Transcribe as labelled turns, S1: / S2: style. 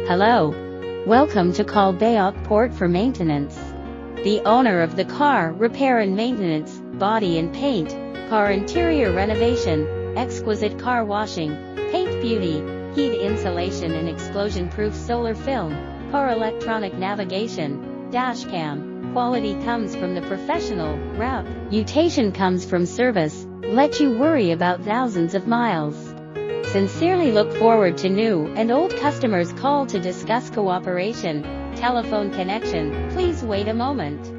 S1: Hello. Welcome to call Bayok Port for maintenance. The owner of the car, repair and maintenance, body and paint, car interior renovation, exquisite car washing, paint beauty, heat insulation and explosion-proof solar film, car electronic navigation, dash cam. Quality comes from the professional, reputation comes from service, let you worry about thousands of miles. Sincerely look forward to new and old customers call to discuss cooperation. Telephone connection, please wait a moment.